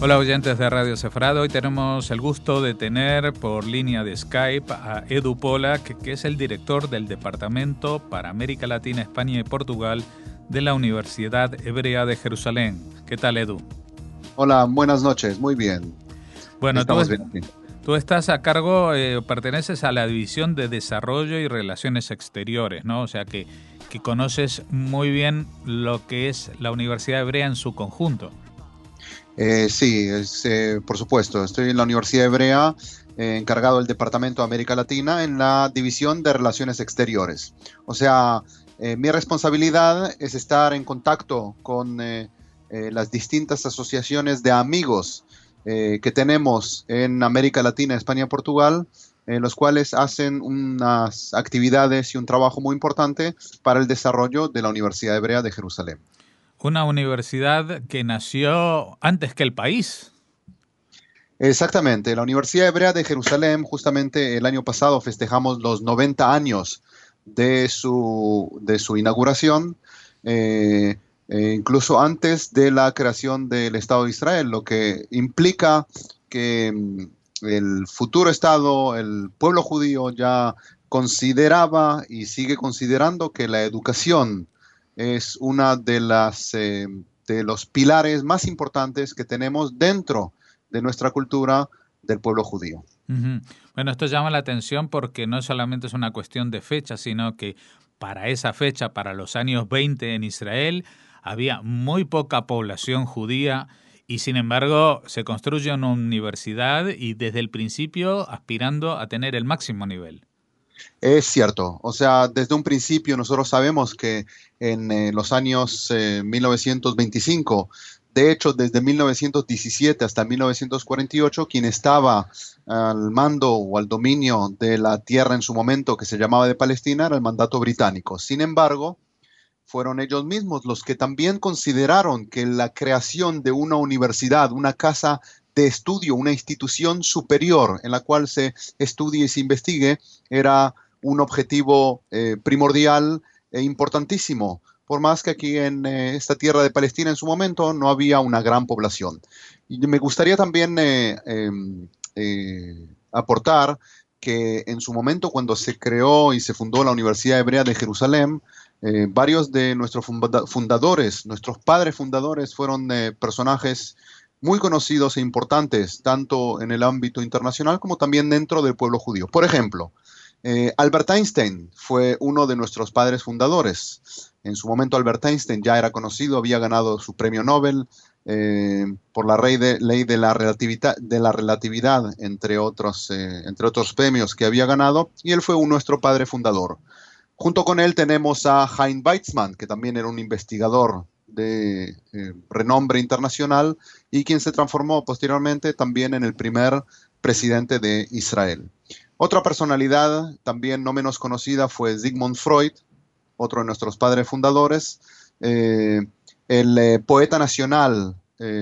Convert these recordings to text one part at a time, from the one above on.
Hola oyentes de Radio Cefrado, hoy tenemos el gusto de tener por línea de Skype a Edu Polak, que es el director del Departamento para América Latina, España y Portugal de la Universidad Hebrea de Jerusalén. ¿Qué tal, Edu? Hola, buenas noches, muy bien. Bueno, Estamos bien aquí. Tú estás a cargo, perteneces a la División de Desarrollo y Relaciones Exteriores, ¿no? O sea que conoces muy bien lo que es la Universidad Hebrea en su conjunto. Sí, por supuesto. Estoy en la Universidad Hebrea, encargado del Departamento de América Latina en la División de Relaciones Exteriores. O sea, mi responsabilidad es estar en contacto con las distintas asociaciones de amigos que tenemos en América Latina, España y Portugal, los cuales hacen unas actividades y un trabajo muy importante para el desarrollo de la Universidad Hebrea de Jerusalén. Una universidad que nació antes que el país. Exactamente, la Universidad Hebrea de Jerusalén, justamente el año pasado festejamos los 90 años de su inauguración, incluso antes de la creación del Estado de Israel, lo que implica que el futuro Estado, el pueblo judío ya consideraba y sigue considerando que la educación es una de los pilares más importantes que tenemos dentro de nuestra cultura del pueblo judío. Uh-huh. Bueno, esto llama la atención porque no solamente es una cuestión de fecha, sino que para esa fecha, para los años 20 en Israel, había muy poca población judía y sin embargo se construye una universidad y desde el principio aspirando a tener el máximo nivel. Es cierto, o sea, desde un principio nosotros sabemos que en los años 1925, de hecho desde 1917 hasta 1948, quien estaba al mando o al dominio de la tierra en su momento que se llamaba de Palestina era el mandato británico. Sin embargo, fueron ellos mismos los que también consideraron que la creación de una universidad, una casa de estudio, una institución superior en la cual se estudie y se investigue, era un objetivo primordial e importantísimo, por más que aquí en esta tierra de Palestina en su momento no había una gran población. Y me gustaría también aportar que en su momento cuando se creó y se fundó la Universidad Hebrea de Jerusalén, varios de nuestros fundadores, nuestros padres fundadores, fueron personajes muy conocidos e importantes, tanto en el ámbito internacional como también dentro del pueblo judío. Por ejemplo, Albert Einstein fue uno de nuestros padres fundadores. En su momento Albert Einstein ya era conocido, había ganado su premio Nobel por la ley de la relatividad, entre otros premios que había ganado, y él fue nuestro padre fundador. Junto con él tenemos a Chaim Weizmann, que también era un investigador de renombre internacional y quien se transformó posteriormente también en el primer presidente de Israel. Otra personalidad también no menos conocida fue Sigmund Freud, otro de nuestros padres fundadores, el poeta nacional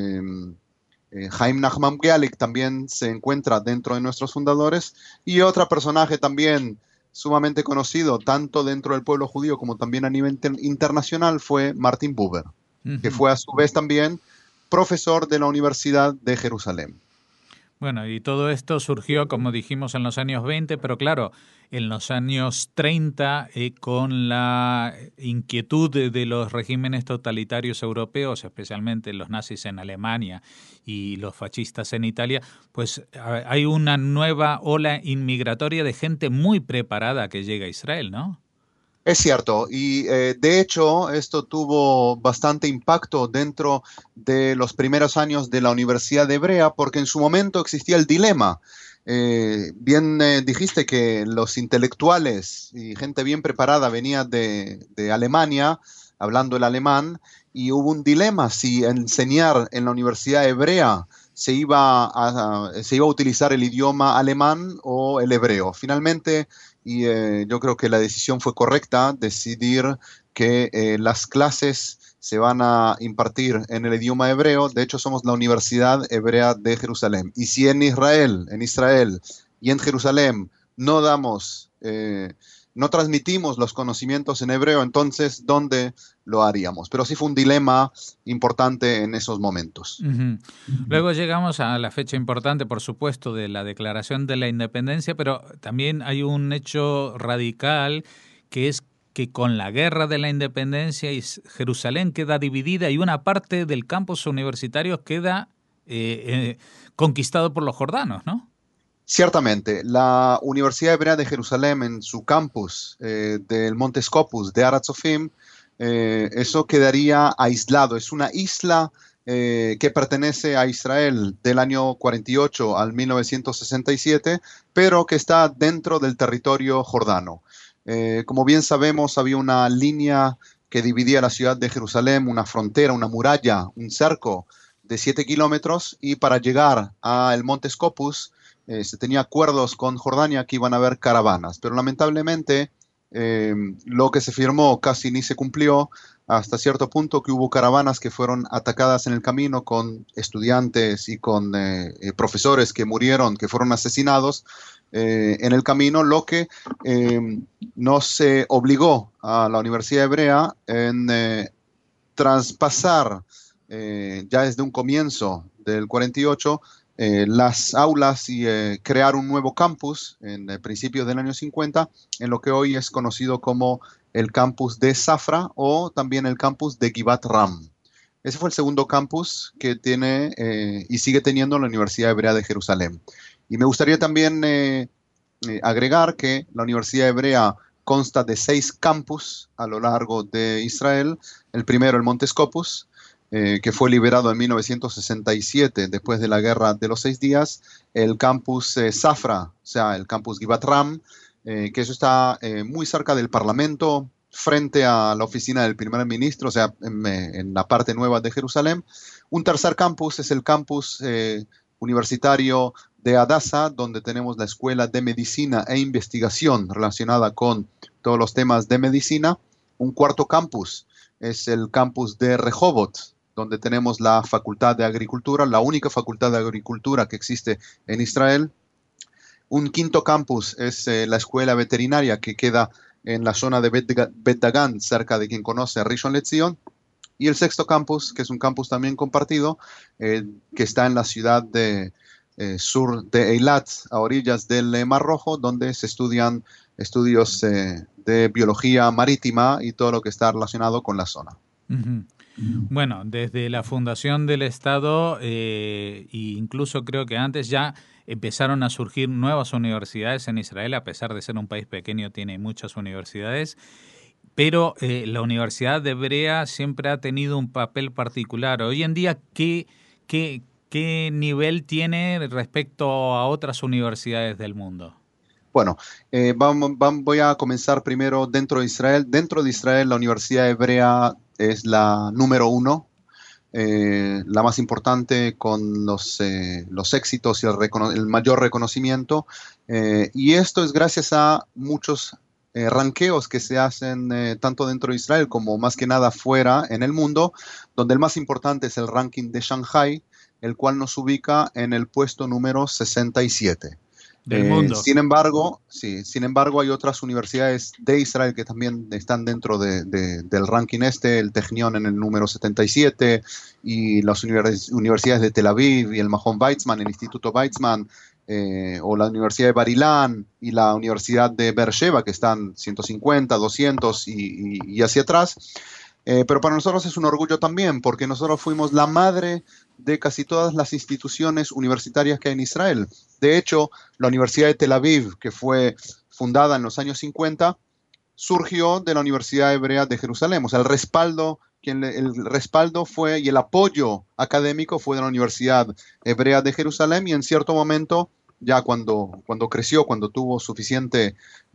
Chaim Nachman Bialik también se encuentra dentro de nuestros fundadores, y otro personaje también sumamente conocido, tanto dentro del pueblo judío como también a nivel internacional, fue Martin Buber, que fue a su vez también profesor de la Universidad de Jerusalén. Bueno, y todo esto surgió, como dijimos, en los años 20, pero claro, en los años 30, con la inquietud de los regímenes totalitarios europeos, especialmente los nazis en Alemania y los fascistas en Italia, pues hay una nueva ola inmigratoria de gente muy preparada que llega a Israel, ¿no? Es cierto, y de hecho esto tuvo bastante impacto dentro de los primeros años de la Universidad Hebrea, porque en su momento existía el dilema. Bien dijiste que los intelectuales y gente bien preparada venía de Alemania, hablando el alemán, y hubo un dilema si enseñar en la Universidad Hebrea se iba a utilizar el idioma alemán o el hebreo. Finalmente, y yo creo que la decisión fue correcta, decidir que las clases se van a impartir en el idioma hebreo. De hecho, somos la Universidad Hebrea de Jerusalén. Y si en Israel y en Jerusalén no damos no transmitimos los conocimientos en hebreo, entonces, ¿dónde lo haríamos? Pero sí fue un dilema importante en esos momentos. Ujú. Luego llegamos a la fecha importante, por supuesto, de la Declaración de la Independencia, pero también hay un hecho radical que es que con la Guerra de la Independencia Jerusalén queda dividida y una parte del campus universitario queda conquistado por los jordanos, ¿no? Ciertamente, la Universidad Hebrea de Jerusalén en su campus del Monte Scopus de Har HaTzofim, eso quedaría aislado. Es una isla que pertenece a Israel del año 48 al 1967, pero que está dentro del territorio jordano. Como bien sabemos, había una línea que dividía la ciudad de Jerusalén, una frontera, una muralla, un cerco de 7 kilómetros, y para llegar al Monte Scopus, se tenía acuerdos con Jordania que iban a haber caravanas, pero lamentablemente lo que se firmó casi ni se cumplió, hasta cierto punto que hubo caravanas que fueron atacadas en el camino con estudiantes y con profesores que murieron, que fueron asesinados en el camino, lo que nos obligó a la Universidad Hebrea en traspasar ya desde un comienzo del 48 las aulas y crear un nuevo campus en principios del año 50 en lo que hoy es conocido como el campus de Safra o también el campus de Givat Ram. Ese fue el segundo campus que tiene y sigue teniendo la Universidad Hebrea de Jerusalén. Y me gustaría también agregar que la Universidad Hebrea consta de 6 campus a lo largo de Israel. El primero, el Monte Scopus, que fue liberado en 1967 después de la Guerra de los 6 días, el campus Safra, o sea, el campus Givat Ram, que eso está muy cerca del Parlamento, frente a la oficina del primer ministro, o sea, en la parte nueva de Jerusalén. Un tercer campus es el campus universitario de Hadassah, donde tenemos la Escuela de Medicina e Investigación relacionada con todos los temas de medicina. Un cuarto campus es el campus de Rehovot, donde tenemos la Facultad de Agricultura, la única facultad de agricultura que existe en Israel. Un quinto campus es la Escuela Veterinaria, que queda en la zona de Bet Dagan, cerca de quien conoce Rishon LeZion. Y el sexto campus, que es un campus también compartido, que está en la ciudad de sur de Eilat, a orillas del Mar Rojo, donde se estudian estudios de biología marítima y todo lo que está relacionado con la zona. Uh-huh. Bueno, desde la fundación del Estado, e incluso creo que antes ya empezaron a surgir nuevas universidades en Israel, a pesar de ser un país pequeño, tiene muchas universidades, pero la Universidad de Hebrea siempre ha tenido un papel particular. Hoy en día, ¿qué nivel tiene respecto a otras universidades del mundo? Bueno, voy a comenzar primero dentro de Israel. Dentro de Israel, la Universidad Hebrea es la número 1, la más importante, con los éxitos y el mayor reconocimiento. Y esto es gracias a muchos ranqueos que se hacen tanto dentro de Israel como más que nada fuera en el mundo, donde el más importante es el ranking de Shanghai, el cual nos ubica en el puesto número 67. Del mundo. Sin embargo, hay otras universidades de Israel que también están dentro del ranking el Technion en el número 77, y las universidades de Tel Aviv y el Mahon Weizmann, el Instituto Weizmann, o la Universidad de Bar-Ilan y la Universidad de Beersheba, que están 150, 200 y hacia atrás. Pero para nosotros es un orgullo también, porque nosotros fuimos la madre de casi todas las instituciones universitarias que hay en Israel. De hecho, la Universidad de Tel Aviv, que fue fundada en los años 50, surgió de la Universidad Hebrea de Jerusalén. O sea, el respaldo fue, y el apoyo académico fue de la Universidad Hebrea de Jerusalén, y en cierto momento, ya cuando creció, cuando tuvo suficiente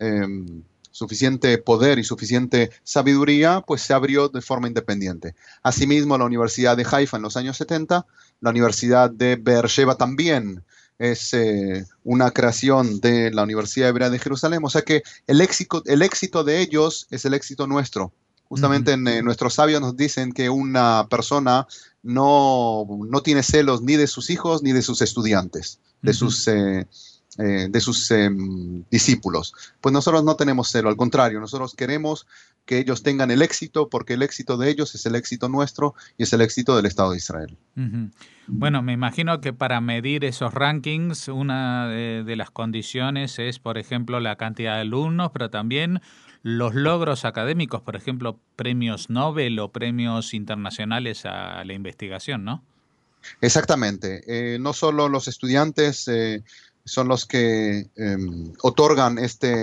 poder y suficiente sabiduría, pues se abrió de forma independiente. Asimismo, la Universidad de Haifa en los años 70, la Universidad de Beersheba también es una creación de la Universidad Hebrea de Jerusalén. O sea que el éxito de ellos es el éxito nuestro. Justamente nuestros sabios nos dicen que una persona no tiene celos ni de sus hijos ni de sus estudiantes, de sus discípulos. Pues nosotros no tenemos celo, al contrario, nosotros queremos que ellos tengan el éxito, porque el éxito de ellos es el éxito nuestro y es el éxito del Estado de Israel. Ujú. Bueno, me imagino que para medir esos rankings, una de las condiciones es, por ejemplo, la cantidad de alumnos, pero también los logros académicos, por ejemplo, premios Nobel o premios internacionales a la investigación, ¿no? Exactamente. No solo los estudiantes son los que otorgan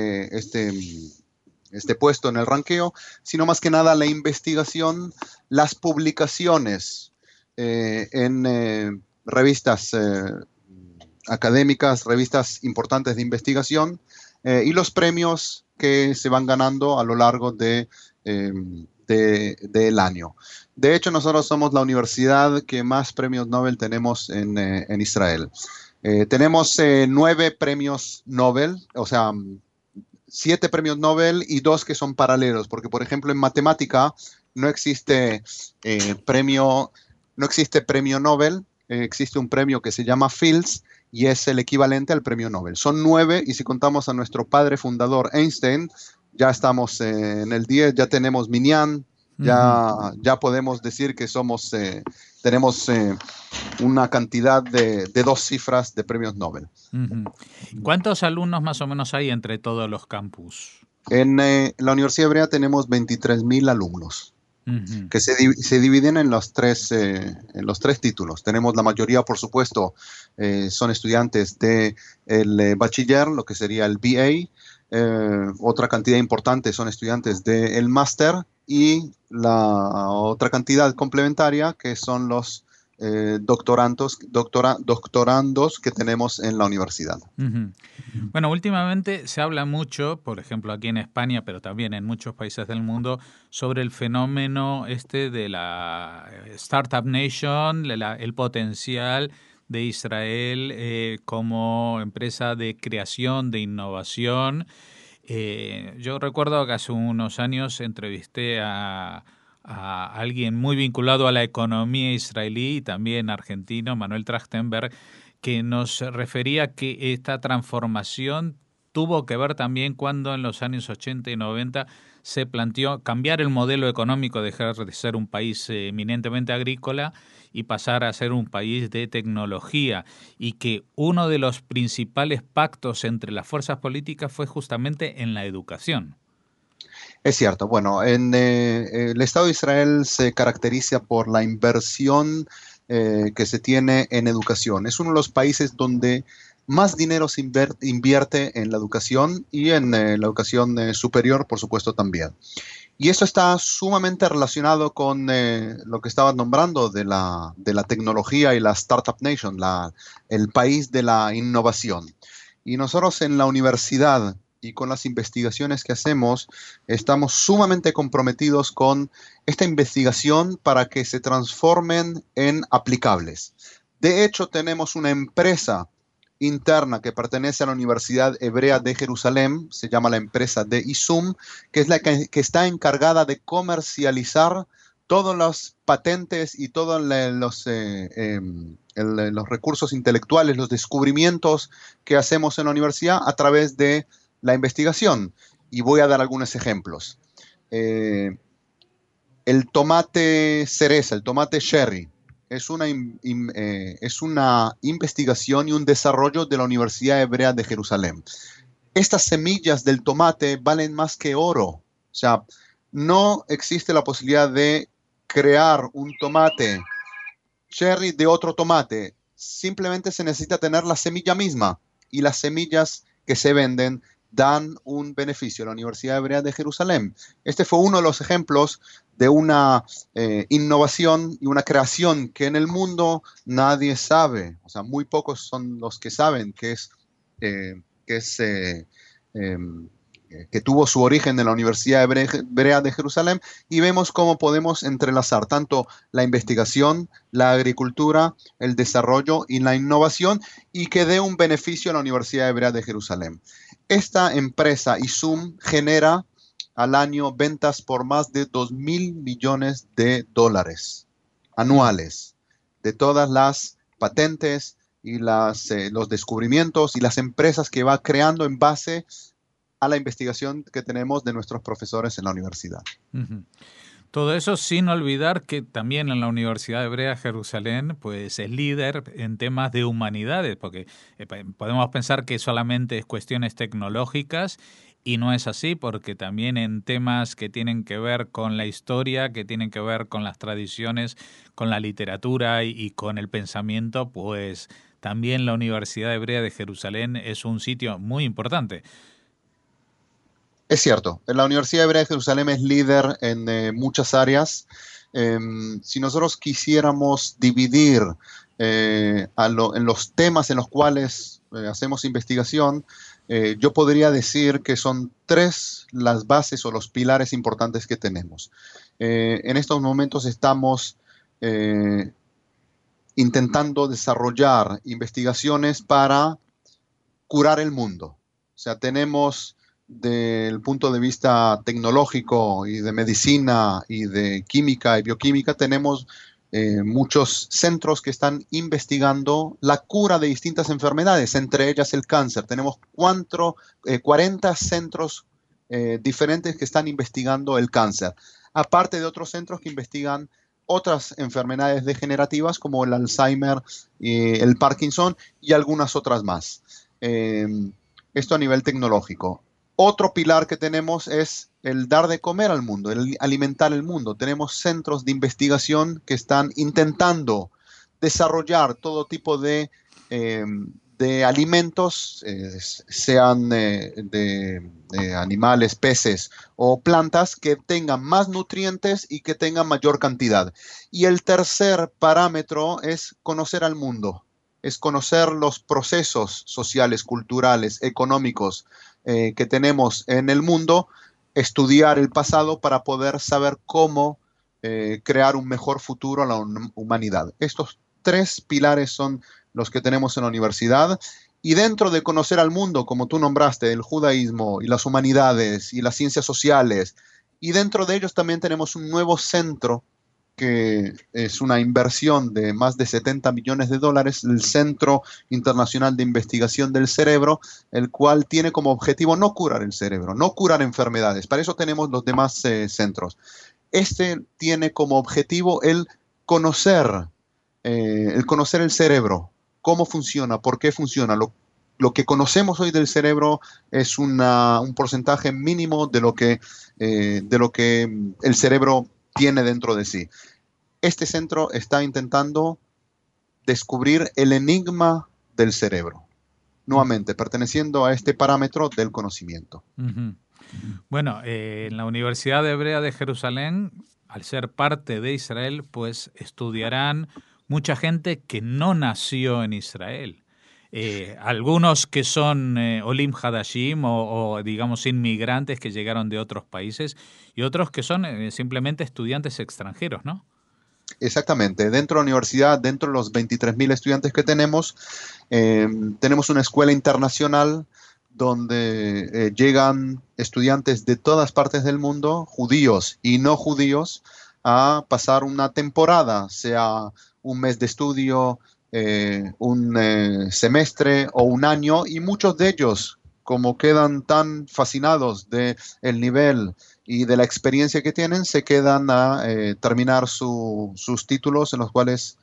este puesto en el ranqueo, sino más que nada la investigación, las publicaciones en revistas académicas, revistas importantes de investigación y los premios que se van ganando a lo largo del año. De hecho, nosotros somos la universidad que más premios Nobel tenemos en Israel. Tenemos 9 premios Nobel, o sea, 7 premios Nobel y 2 que son paralelos, porque por ejemplo en matemática no existe no existe premio Nobel, existe un premio que se llama Fields y es el equivalente al premio Nobel. Son 9 y si contamos a nuestro padre fundador Einstein, ya estamos en el 10, ya tenemos Minyan, ya podemos decir que tenemos una cantidad de 2 cifras de premios Nobel. ¿Cuántos alumnos más o menos hay entre todos los campus? En la Universidad Hebrea tenemos 23,000 alumnos que se dividen en los tres títulos. Tenemos la mayoría, por supuesto, son estudiantes del bachiller, lo que sería el BA. Otra cantidad importante son estudiantes del máster y la otra cantidad complementaria que son los doctorandos que tenemos en la universidad. Bueno, últimamente se habla mucho, por ejemplo aquí en España, pero también en muchos países del mundo, sobre el fenómeno de la Startup Nation, el potencial de Israel como empresa de creación, de innovación. Yo recuerdo que hace unos años entrevisté a alguien muy vinculado a la economía israelí y también argentino, Manuel Trachtenberg, que nos refería que esta transformación tuvo que ver también cuando en los años 80 y 90 se planteó cambiar el modelo económico, dejar de ser un país eminentemente agrícola y pasar a ser un país de tecnología, y que uno de los principales pactos entre las fuerzas políticas fue justamente en la educación. Es cierto. Bueno, el Estado de Israel se caracteriza por la inversión que se tiene en educación. Es uno de los países donde más dinero se invierte en la educación y en la educación superior, por supuesto, también. Y eso está sumamente relacionado con lo que estabas nombrando de la tecnología y la Startup Nation, el país de la innovación. Y nosotros en la universidad y con las investigaciones que hacemos, estamos sumamente comprometidos con esta investigación para que se transformen en aplicables. De hecho, tenemos una empresa interna que pertenece a la Universidad Hebrea de Jerusalén, se llama la empresa de ISUM, que es la que está encargada de comercializar todas las patentes y todos los recursos intelectuales, los descubrimientos que hacemos en la universidad a través de la investigación. Y voy a dar algunos ejemplos. El tomate cereza, el tomate cherry, es una investigación y un desarrollo de la Universidad Hebrea de Jerusalén. Estas semillas del tomate valen más que oro. O sea, no existe la posibilidad de crear un tomate cherry de otro tomate. Simplemente se necesita tener la semilla misma, y las semillas que se venden dan un beneficio a la Universidad Hebrea de Jerusalén. Este fue uno de los ejemplos de una innovación y una creación que en el mundo nadie sabe. O sea, muy pocos son los que saben que tuvo su origen en la Universidad Hebrea de Jerusalén, y vemos cómo podemos entrelazar tanto la investigación, la agricultura, el desarrollo y la innovación, y que dé un beneficio a la Universidad Hebrea de Jerusalén. Esta empresa, ISUM, genera al año ventas por más de 2,000 millones de dólares anuales, de todas las patentes, y los descubrimientos y las empresas que va creando en base a la investigación que tenemos de nuestros profesores en la universidad. Ujú. Todo eso sin olvidar que también en la Universidad Hebrea de Jerusalén pues es líder en temas de humanidades, porque podemos pensar que solamente es cuestiones tecnológicas y no es así, porque también en temas que tienen que ver con la historia, que tienen que ver con las tradiciones, con la literatura y con el pensamiento, pues también la Universidad Hebrea de Jerusalén es un sitio muy importante. Es cierto, la Universidad Hebrea de Jerusalén es líder en muchas áreas. Si nosotros quisiéramos dividir en los temas en los cuales hacemos investigación, yo podría decir que son tres las bases o los pilares importantes que tenemos. En estos momentos estamos intentando desarrollar investigaciones para curar el mundo. O sea, tenemos del punto de vista tecnológico y de medicina y de química y bioquímica, tenemos muchos centros que están investigando la cura de distintas enfermedades, entre ellas el cáncer. Tenemos 40 centros diferentes que están investigando el cáncer, aparte de otros centros que investigan otras enfermedades degenerativas como el Alzheimer, el Parkinson y algunas otras más. Esto a nivel tecnológico. Otro pilar que tenemos es el dar de comer al mundo, el alimentar el mundo. Tenemos centros de investigación que están intentando desarrollar todo tipo de alimentos, sean de animales, peces o plantas, que tengan más nutrientes y que tengan mayor cantidad. Y el tercer parámetro es conocer al mundo, es conocer los procesos sociales, culturales, económicos que tenemos en el mundo, estudiar el pasado para poder saber cómo crear un mejor futuro a la humanidad. Estos tres pilares son los que tenemos en la universidad. Y dentro de conocer al mundo, como tú nombraste, el judaísmo y las humanidades y las ciencias sociales, y dentro de ellos también tenemos un nuevo centro que es una inversión de más de 70 millones de dólares, el Centro Internacional de Investigación del Cerebro, el cual tiene como objetivo no curar el cerebro, no curar enfermedades. Para eso tenemos los demás centros. Este tiene como objetivo el conocer el cerebro, cómo funciona, por qué funciona. Lo que conocemos hoy del cerebro es un porcentaje mínimo de lo que el cerebro tiene dentro de sí. Este centro está intentando descubrir el enigma del cerebro, nuevamente perteneciendo a este parámetro del conocimiento. Uh-huh. Bueno, en la Universidad Hebrea de Jerusalén, al ser parte de Israel, pues estudiarán mucha gente que no nació en Israel. Algunos que son Olim Hadashim o, digamos, inmigrantes que llegaron de otros países y otros que son simplemente estudiantes extranjeros, ¿no? Exactamente. Dentro de la universidad, dentro de los 23.000 estudiantes que tenemos una escuela internacional donde llegan estudiantes de todas partes del mundo, judíos y no judíos, a pasar una temporada, sea un mes de estudio, un semestre o un año, y muchos de ellos, como quedan tan fascinados del nivel y de la experiencia que tienen, se quedan a terminar sus títulos en los cuales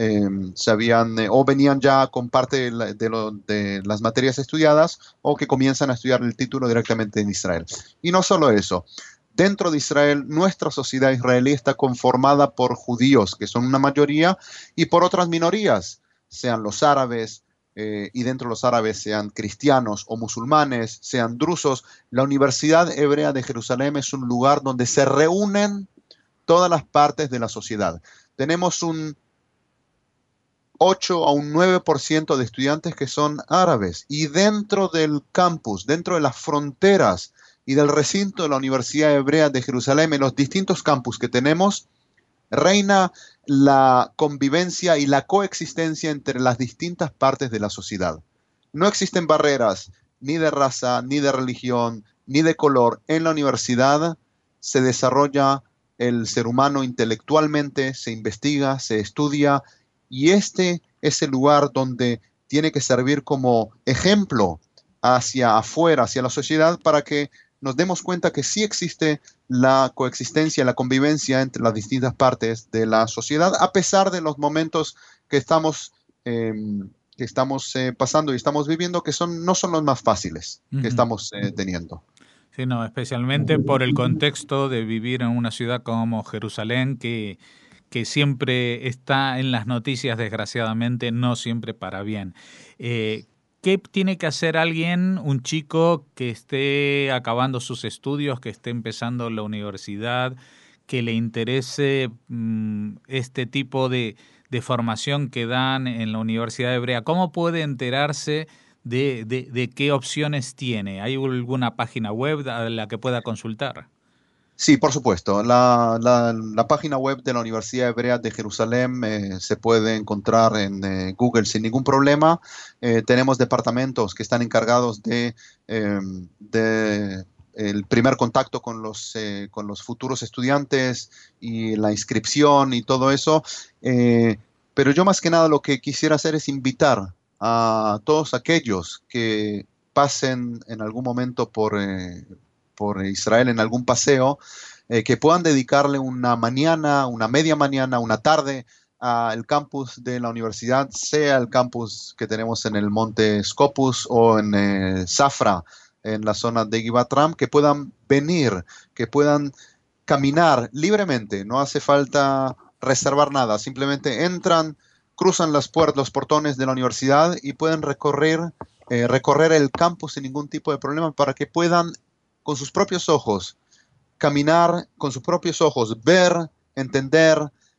o venían ya con parte de las materias estudiadas o que comienzan a estudiar el título directamente en Israel. Y no solo eso. Dentro de Israel, nuestra sociedad israelí está conformada por judíos, que son una mayoría, y por otras minorías, sean los árabes, y dentro de los árabes sean cristianos o musulmanes, sean drusos. La Universidad Hebrea de Jerusalén es un lugar donde se reúnen todas las partes de la sociedad. Tenemos un 8 a un 9% de estudiantes que son árabes, y dentro del campus, dentro de las fronteras y del recinto de la Universidad Hebrea de Jerusalén, en los distintos campus que tenemos, reina la convivencia y la coexistencia entre las distintas partes de la sociedad. No existen barreras ni de raza, ni de religión, ni de color. En la universidad se desarrolla el ser humano intelectualmente, se investiga, se estudia, y este es el lugar donde tiene que servir como ejemplo hacia afuera, hacia la sociedad, para que nos demos cuenta que sí existe la coexistencia, la convivencia entre las distintas partes de la sociedad, a pesar de los momentos que estamos pasando y estamos viviendo, que no son los más fáciles que estamos teniendo. Sí, no, especialmente por el contexto de vivir en una ciudad como Jerusalén, que siempre está en las noticias, desgraciadamente, no siempre para bien. ¿Qué tiene que hacer alguien, un chico que esté acabando sus estudios, que esté empezando la universidad, que le interese este tipo de formación que dan en la Universidad Hebrea? ¿Cómo puede enterarse de qué opciones tiene? ¿Hay alguna página web a la que pueda consultar? Sí, por supuesto. La página web de la Universidad Hebrea de Jerusalén se puede encontrar en Google sin ningún problema. Tenemos departamentos que están encargados de el primer contacto con los futuros estudiantes y la inscripción y todo eso. Pero yo más que nada lo que quisiera hacer es invitar a todos aquellos que pasen en algún momento por Israel en algún paseo, que puedan dedicarle una mañana, una media mañana, una tarde al campus de la universidad, sea el campus que tenemos en el monte Scopus o en Safra, en la zona de Givat Ram, que puedan venir, que puedan caminar libremente. No hace falta reservar nada, simplemente entran, cruzan los portones de la universidad y pueden recorrer el campus sin ningún tipo de problema, para que puedan con sus propios ojos caminar, con sus propios ojos ver, entender,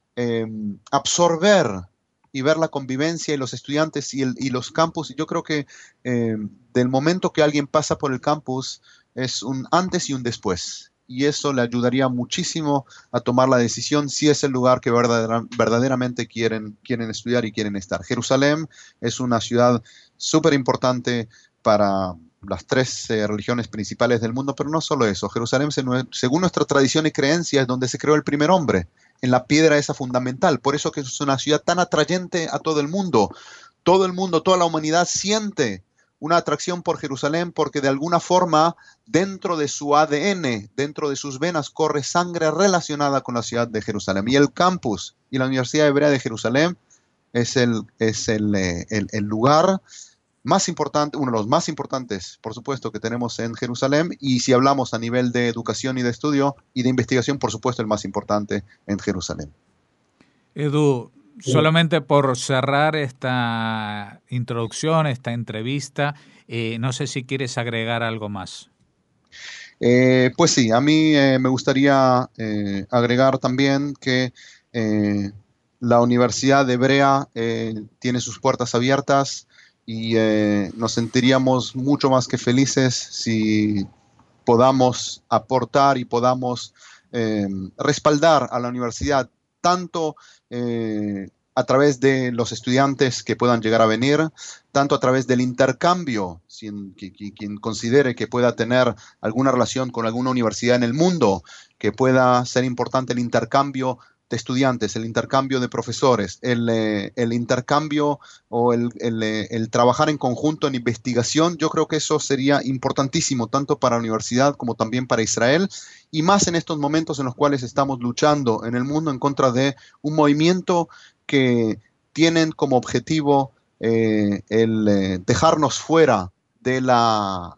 absorber y ver la convivencia y los estudiantes y los campus. Y yo creo que del momento que alguien pasa por el campus es un antes y un después. Y eso le ayudaría muchísimo a tomar la decisión si es el lugar que verdaderamente quieren estudiar y quieren estar. Jerusalén es una ciudad súper importante para las tres religiones principales del mundo, pero no solo eso. Jerusalén, según nuestra tradición y creencia, es donde se creó el primer hombre, en la piedra esa fundamental. Por eso que es una ciudad tan atrayente a todo el mundo. Todo el mundo, toda la humanidad siente una atracción por Jerusalén, porque de alguna forma dentro de su ADN, dentro de sus venas, corre sangre relacionada con la ciudad de Jerusalén. Y el campus y la Universidad Hebrea de Jerusalén es el lugar más importante, uno de los más importantes, por supuesto, que tenemos en Jerusalén. Y si hablamos a nivel de educación y de estudio y de investigación, por supuesto, el más importante en Jerusalén. Edu, solamente por cerrar esta introducción, esta entrevista, no sé si quieres agregar algo más. Pues sí, a mí me gustaría agregar también que la Universidad Hebrea tiene sus puertas abiertas y nos sentiríamos mucho más que felices si podamos aportar y podamos respaldar a la universidad, tanto a través de los estudiantes que puedan llegar a venir, tanto a través del intercambio, quien considere que pueda tener alguna relación con alguna universidad en el mundo, que pueda ser importante el intercambio de estudiantes, el intercambio de profesores, el intercambio o el trabajar en conjunto en investigación. Yo creo que eso sería importantísimo tanto para la universidad como también para Israel, y más en estos momentos en los cuales estamos luchando en el mundo en contra de un movimiento que tienen como objetivo dejarnos fuera de la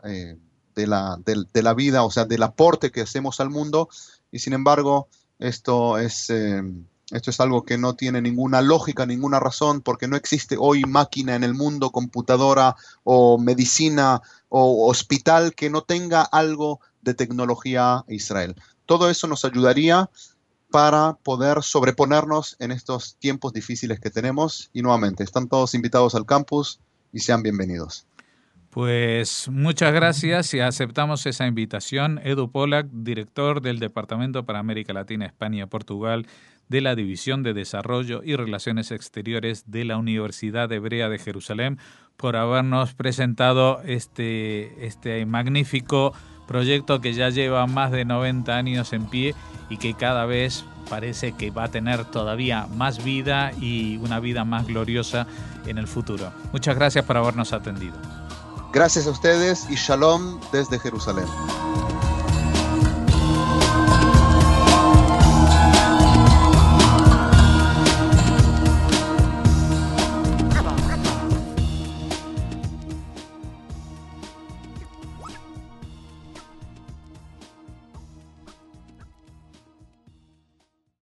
vida, o sea, del aporte que hacemos al mundo. Y sin embargo, esto es algo que no tiene ninguna lógica, ninguna razón, porque no existe hoy máquina en el mundo, computadora o medicina o hospital que no tenga algo de tecnología Israel. Todo eso nos ayudaría para poder sobreponernos en estos tiempos difíciles que tenemos. Y nuevamente, están todos invitados al campus y sean bienvenidos. Pues muchas gracias y aceptamos esa invitación. Edu Polak, director del Departamento para América Latina, España y Portugal de la División de Desarrollo y Relaciones Exteriores de la Universidad Hebrea de Jerusalén, por habernos presentado este magnífico proyecto que ya lleva más de 90 años en pie y que cada vez parece que va a tener todavía más vida y una vida más gloriosa en el futuro. Muchas gracias por habernos atendido. Gracias a ustedes y Shalom desde Jerusalén.